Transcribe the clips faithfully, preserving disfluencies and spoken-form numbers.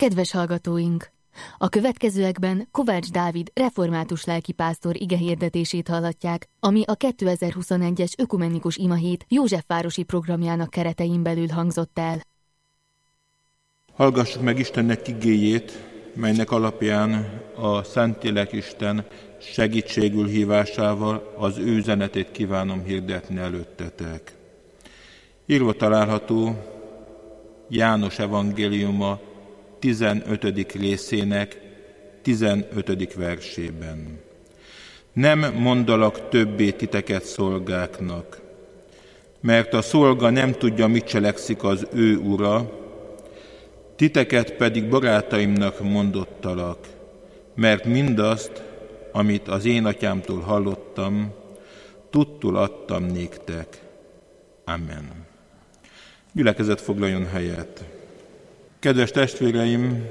Kedves hallgatóink! A következőekben Kovács Dávid református lelkipásztor igehirdetését hallatják, ami a kétezer-huszonegyes ökumenikus imahét Józsefvárosi programjának keretein belül hangzott el. Hallgassuk meg Istennek igéjét, melynek alapján a Szentlélek Isten segítségül hívásával az ő üzenetét kívánom hirdetni előttetek. Írva található János evangéliuma tizenötödik részének tizenötödik versében. Nem mondalak többé titeket szolgáknak, mert a szolga nem tudja, mit cselekszik az ő ura, titeket pedig barátaimnak mondottalak, mert mindazt, amit az én atyámtól hallottam, tudtul adtam néktek. Amen. Gyülekezet, foglaljon helyet. Kedves testvéreim,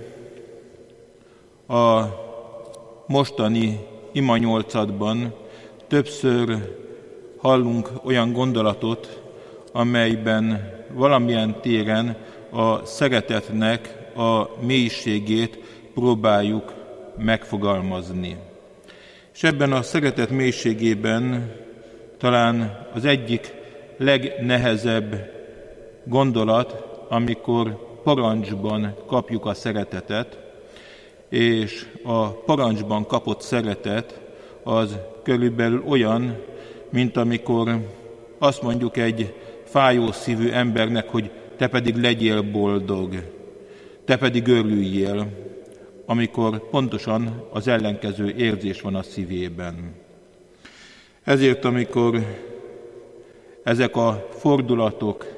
a mostani ima nyolcadban többször hallunk olyan gondolatot, amelyben valamilyen téren a szeretetnek a mélységét próbáljuk megfogalmazni. És ebben a szeretet mélységében talán az egyik legnehezebb gondolat, amikor parancsban kapjuk a szeretetet, és a parancsban kapott szeretet az körülbelül olyan, mint amikor azt mondjuk egy fájó szívű embernek, hogy te pedig legyél boldog, te pedig örüljél, amikor pontosan az ellenkező érzés van a szívében. Ezért, amikor ezek a fordulatok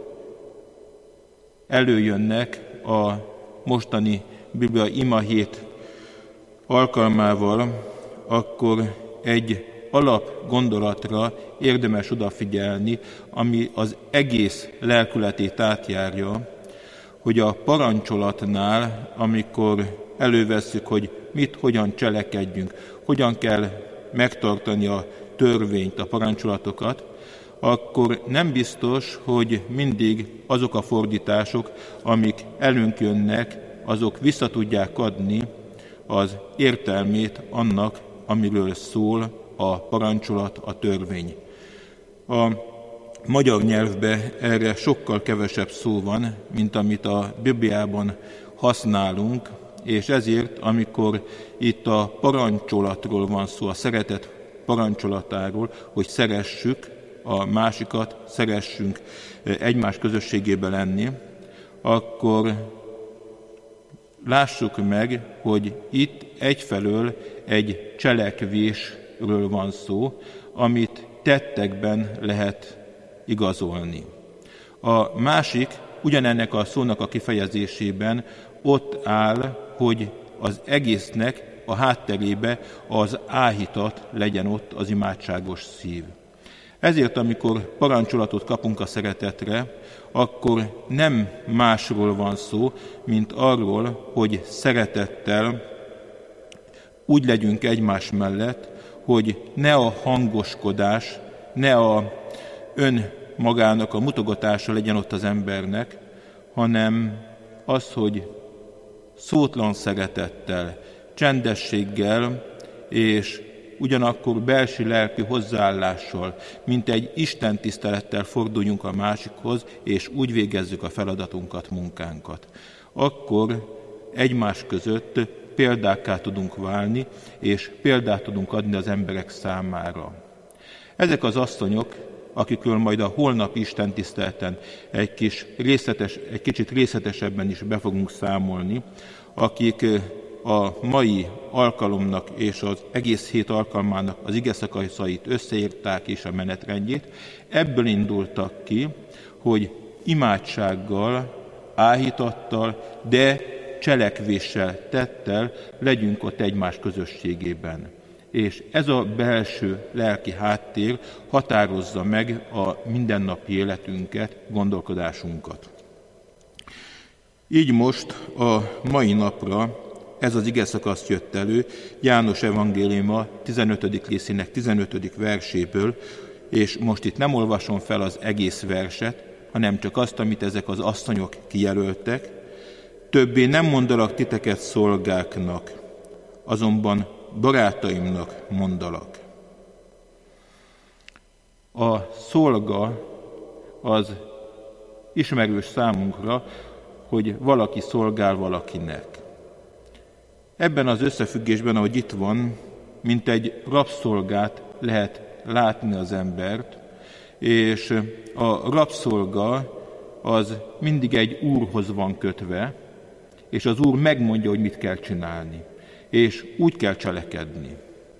előjönnek a mostani Biblia imahét alkalmával, akkor egy alapgondolatra érdemes odafigyelni, ami az egész lelkületét átjárja, hogy a parancsolatnál, amikor elővesszük, hogy mit, hogyan cselekedjünk, hogyan kell megtartani a törvényt, a parancsolatokat, akkor nem biztos, hogy mindig azok a fordítások, amik elünk jönnek, azok vissza tudják adni az értelmét annak, amiről szól a parancsolat, a törvény. A magyar nyelvben erre sokkal kevesebb szó van, mint amit a Bibliában használunk, és ezért, amikor itt a parancsolatról van szó, a szeretet parancsolatáról, hogy szeressük a másikat, szeressünk egymás közösségébe lenni, akkor lássuk meg, hogy itt egyfelől egy cselekvésről van szó, amit tettekben lehet igazolni. A másik, ugyanennek a szónak a kifejezésében ott áll, hogy az egésznek a hátterébe az áhítat legyen ott, az imádságos szív. Ezért, amikor parancsolatot kapunk a szeretetre, akkor nem másról van szó, mint arról, hogy szeretettel úgy legyünk egymás mellett, hogy ne a hangoskodás, ne a önmagának a mutogatása legyen ott az embernek, hanem az, hogy szótlan szeretettel, csendességgel és ugyanakkor belső lelki hozzáállással, mint egy Isten tisztelettel forduljunk a másikhoz, és úgy végezzük a feladatunkat, munkánkat. Akkor egymás között példákká tudunk válni, és példát tudunk adni az emberek számára. Ezek az asszonyok, akikről majd a holnapi Isten tiszteleten egy, kis részletes, egy kicsit részletesebben is be fogunk számolni, akik a mai alkalomnak és az egész hét alkalmának az igeszakaszait összeírták és a menetrendjét, ebből indultak ki, hogy imádsággal, áhítattal, de cselekvéssel, tettel legyünk ott egymás közösségében. És ez a belső lelki háttér határozza meg a mindennapi életünket, gondolkodásunkat. Így most a mai napra ez az igeszakasz jött elő János evangéliuma tizenötödik részének tizenötödik verséből, és most itt nem olvasom fel az egész verset, hanem csak azt, amit ezek az asszonyok kijelöltek, Többé nem mondalak titeket szolgáknak, azonban barátaimnak mondalak. A szolga az ismerős számunkra, hogy valaki szolgál valakinek. Ebben az összefüggésben, ahogy itt van, mint egy rabszolgát lehet látni az embert, és a rabszolga az mindig egy úrhoz van kötve, és az úr megmondja, hogy mit kell csinálni, és úgy kell cselekedni.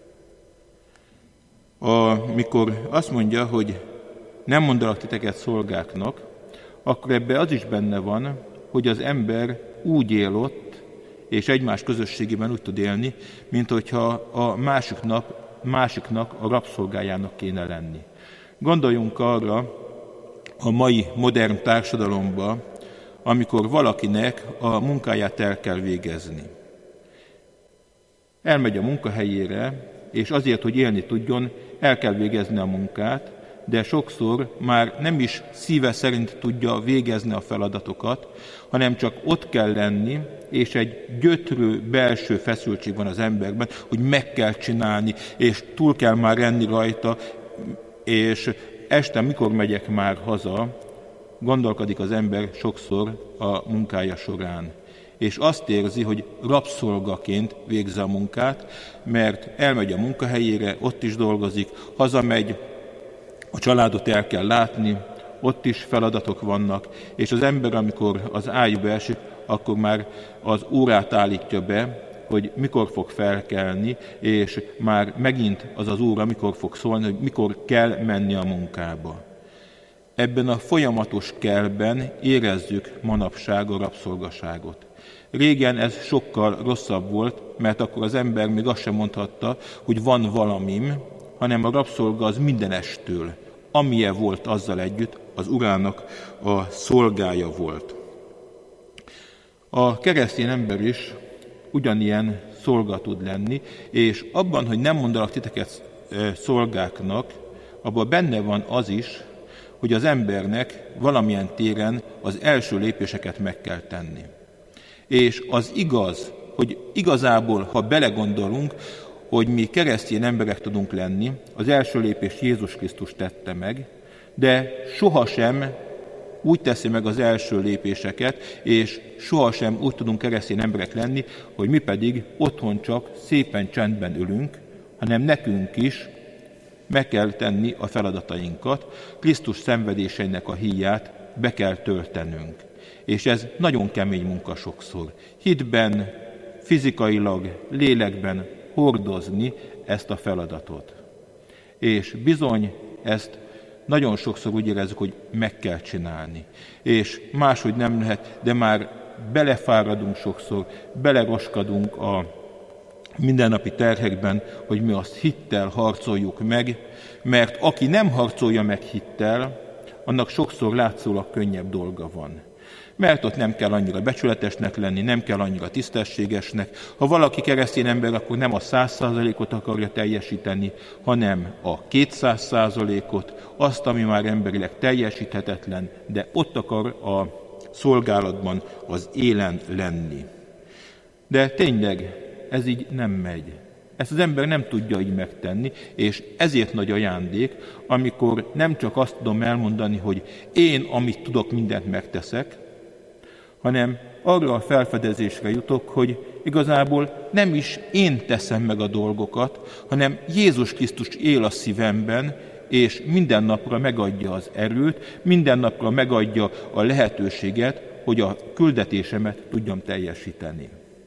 Amikor azt mondja, hogy nem mondalak titeket szolgáknak, akkor ebben az is benne van, hogy az ember úgy él ott, és egymás közösségében úgy tud élni, mint hogyha a másik nap, másiknak a rabszolgájának kéne lenni. Gondoljunk arra a mai modern társadalomba, amikor valakinek a munkáját el kell végezni. Elmegy a munkahelyére, és azért, hogy élni tudjon, el kell végezni a munkát, de sokszor már nem is szíve szerint tudja végezni a feladatokat, hanem csak ott kell lenni, és egy gyötrő belső feszültség van az emberben, hogy meg kell csinálni, és túl kell már enni rajta, és este, mikor megyek már haza, gondolkodik az ember sokszor a munkája során. És azt érzi, hogy rabszolgaként végzi a munkát, mert elmegy a munkahelyére, ott is dolgozik, hazamegy, a családot el kell látni, ott is feladatok vannak, és az ember, amikor az ágyba esik, akkor már az órát állítja be, hogy mikor fog felkelni, és már megint az az óra mikor fog szólni, hogy mikor kell menni a munkába. Ebben a folyamatos kellben érezzük manapság a rabszolgaságot. Régen ez sokkal rosszabb volt, mert akkor az ember még azt sem mondhatta, hogy van valamim, hanem a rabszolga az mindenestől, amilyen volt azzal együtt, az urának a szolgája volt. A keresztény ember is ugyanilyen szolga tud lenni, és abban, hogy nem mondalak titeket szolgáknak, abban benne van az is, hogy az embernek valamilyen téren az első lépéseket meg kell tenni. És az igaz, hogy igazából, ha belegondolunk, hogy mi keresztény emberek tudunk lenni, az első lépést Jézus Krisztus tette meg, de sohasem úgy teszi meg az első lépéseket, és sohasem úgy tudunk keresztény emberek lenni, hogy mi pedig otthon csak szépen csendben ülünk, hanem nekünk is meg kell tenni a feladatainkat, Krisztus szenvedéseinek a híját be kell töltenünk. És ez nagyon kemény munka sokszor. Hitben, fizikailag, lélekben hordozni ezt a feladatot. És bizony ezt nagyon sokszor úgy érezzük, hogy meg kell csinálni. És máshogy nem lehet, de már belefáradunk sokszor, beleroskadunk a mindennapi terhekben, hogy mi azt hittel harcoljuk meg, mert aki nem harcolja meg hittel, annak sokszor látszólag könnyebb dolga van. Mert ott nem kell annyira becsületesnek lenni, nem kell annyira tisztességesnek. Ha valaki keresztény ember, akkor nem a száz százalékot akarja teljesíteni, hanem a kétszáz százalékot, azt, ami már emberileg teljesíthetetlen, de ott akar a szolgálatban, az élen lenni. De tényleg ez így nem megy. Ezt az ember nem tudja így megtenni, és ezért nagy ajándék, amikor nem csak azt tudom elmondani, hogy én, amit tudok, mindent megteszek, hanem arra a felfedezésre jutok, hogy igazából nem is én teszem meg a dolgokat, hanem Jézus Krisztus él a szívemben, és minden napra megadja az erőt, minden napra megadja a lehetőséget, hogy a küldetésemet tudjam teljesíteni.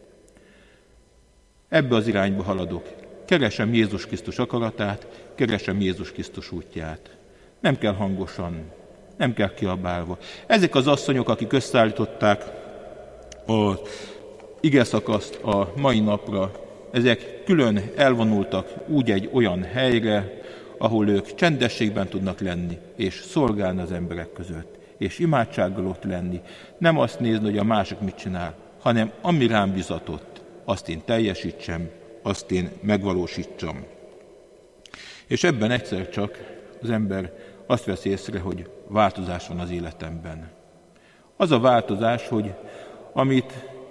Ebbe az irányba haladok. Keresem Jézus Krisztus akaratát, keresem Jézus Krisztus útját. Nem kell hangosan, nem kell kiabálva. Ezek az asszonyok, akik összeállították az igeszakaszt a mai napra, ezek külön elvonultak úgy egy olyan helyre, ahol ők csendességben tudnak lenni, és szolgálni az emberek között, és imádsággal ott lenni. Nem azt nézni, hogy a másik mit csinál, hanem ami rám bizatott, azt én teljesítsem, azt én megvalósítsam. És ebben egyszer csak az ember azt vesz észre, hogy változás van az életemben. Az a változás, hogy amit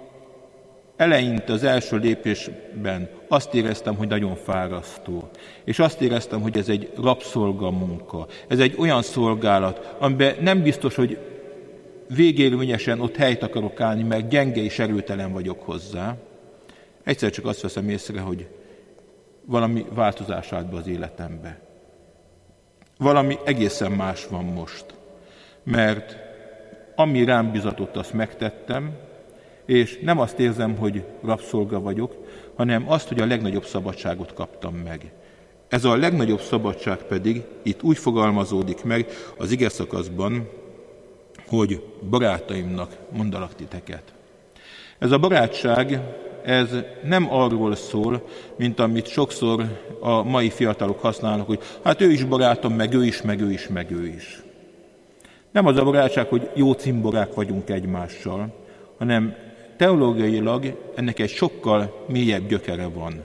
eleinte az első lépésben azt éreztem, hogy nagyon fárasztó. És azt éreztem, hogy ez egy rabszolgamunka. Ez egy olyan szolgálat, amiben nem biztos, hogy végérvényesen ott helyt akarok állni, mert gyenge és erőtelen vagyok hozzá. Egyszer csak azt veszem észre, hogy valami változás állt be az életembe. Valami egészen más van most. Mert ami rám bizatott, azt megtettem, és nem azt érzem, hogy rabszolga vagyok, hanem azt, hogy a legnagyobb szabadságot kaptam meg. Ez a legnagyobb szabadság pedig itt úgy fogalmazódik meg az igeszakaszban, hogy barátaimnak mondalak titeket. Ez a barátság, ez nem arról szól, mint amit sokszor a mai fiatalok használnak, hogy hát ő is barátom, meg ő is, meg ő is, meg ő is. Nem az a barátság, hogy jó cimborák vagyunk egymással, hanem teológiailag ennek egy sokkal mélyebb gyökere van.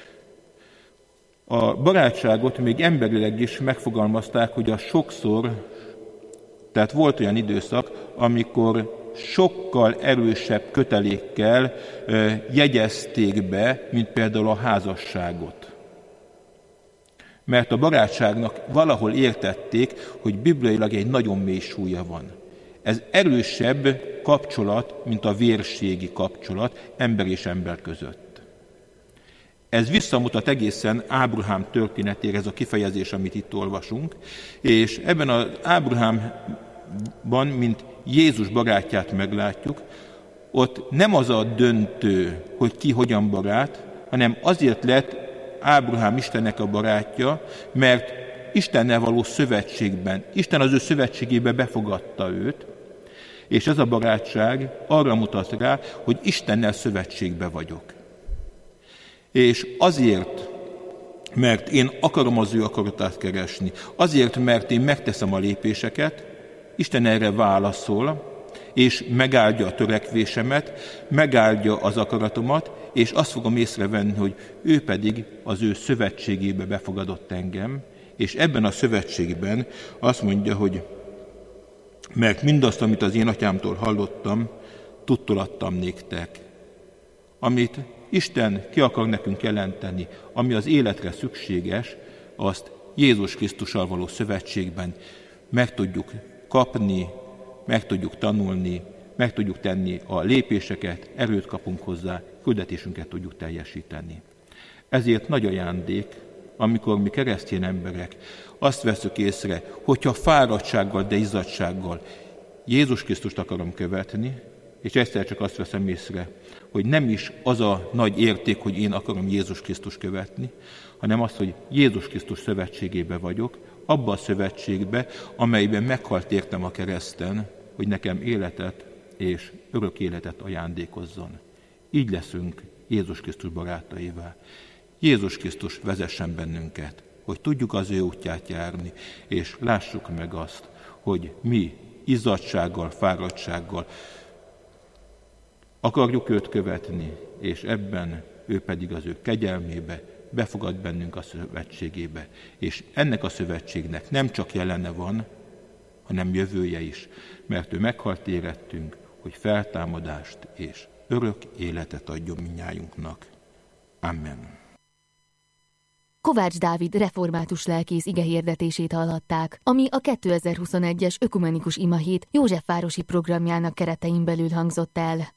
A barátságot még emberileg is megfogalmazták, hogy a sokszor, tehát volt olyan időszak, amikor sokkal erősebb kötelékkel jegyezték be, mint például a házasságot. Mert a barátságnak valahol értették, hogy bibliailag egy nagyon mély súlya van. Ez erősebb kapcsolat, mint a vérségi kapcsolat ember és ember között. Ez visszamutat egészen Ábrahám történetére, ez a kifejezés, amit itt olvasunk, és ebben az Ábrahámban, mint Jézus barátját meglátjuk, ott nem az a döntő, hogy ki hogyan barát, hanem azért lett Ábrahám Istennek a barátja, mert Istennel való szövetségben, Isten az ő szövetségébe befogadta őt, és ez a barátság arra mutat rá, hogy Istennel szövetségbe vagyok. És azért, mert én akarom az ő akaratát keresni, azért, mert én megteszem a lépéseket, Isten erre válaszol, és megáldja a törekvésemet, megáldja az akaratomat, és azt fogom észrevenni, hogy ő pedig az ő szövetségébe befogadott engem, és ebben a szövetségben azt mondja, hogy mert mindazt, amit az én atyámtól hallottam, tudtolattam néktek. Amit Isten ki akar nekünk jelenteni, ami az életre szükséges, azt Jézus Krisztussal való szövetségben meg tudjuk kapni, meg tudjuk tanulni, meg tudjuk tenni a lépéseket, erőt kapunk hozzá, küldetésünket tudjuk teljesíteni. Ezért nagy ajándék, amikor mi keresztény emberek azt veszük észre, hogyha fáradtsággal, de izzadsággal Jézus Krisztust akarom követni, és egyszer csak azt veszem észre, hogy nem is az a nagy érték, hogy én akarom Jézus Krisztust követni, hanem az, hogy Jézus Krisztus szövetségébe vagyok, abba a szövetségbe, amelyben meghalt értem a kereszten, hogy nekem életet és örök életet ajándékozzon. Így leszünk Jézus Krisztus barátaivá. Jézus Krisztus vezessen bennünket, hogy tudjuk az ő útját járni, és lássuk meg azt, hogy mi izzadsággal, fáradtsággal akarjuk őt követni, és ebben ő pedig az ő kegyelmébe befogad bennünk a szövetségébe. És ennek a szövetségnek nem csak jelene van, hanem jövője is, mert ő meghalt érettünk, hogy feltámadást és örök életet adjon mindnyájunknak. Amen. Kovács Dávid református lelkész igehirdetését hallhatták, ami a kétezer-huszonegyes ökumenikus imahét Józsefvárosi programjának keretein belül hangzott el.